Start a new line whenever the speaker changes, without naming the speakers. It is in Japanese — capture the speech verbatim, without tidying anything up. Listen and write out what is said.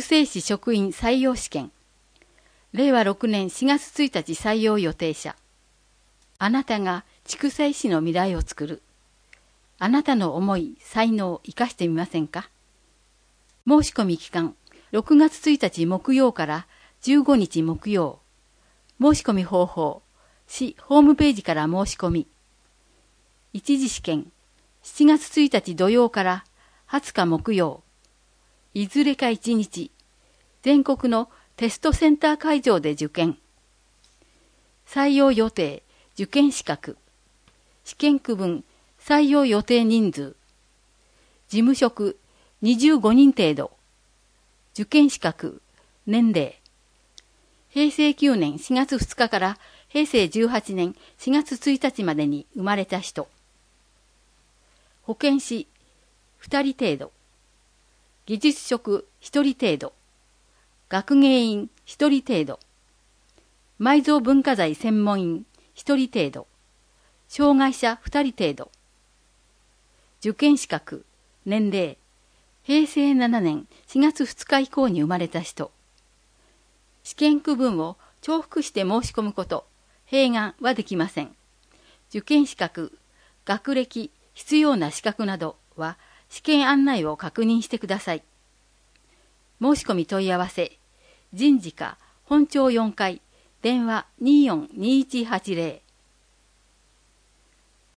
世士職員採用試験。れいわろくねんしがつついたち採用予定者。あなたが筑西市の未来を作る。あなたの思い、才能を生かしてみませんか？申し込み期間、ろくがつついたち木曜からじゅうごにち木曜。申し込み方法、市ホームページから申し込み。一次試験、しちがつついたち土曜からはつか木曜。いずれかいちにち、全国のテストセンター会場で受験。採用予定、受験資格。試験区分、採用予定人数。事務職、にじゅうごにん程度。受験資格、年齢。へいせいきゅうねんしがつふつかからへいせいじゅうはちねんしがつついたちまでに生まれた人。保健師、ふたり程度。技術職、ひとり程度。学芸員、ひとり程度。埋蔵文化財専門員、ひとり程度。障害者ふたり程度。受験資格、年齢。へいせいななねんしがつふつか以降に生まれた人。試験区分を重複して申し込むこと、併願はできません。受験資格、学歴、必要な資格などは試験案内を確認してください。申し込み問い合わせ、人事課本町よんかい、電話にーよんにーいちはちぜろ。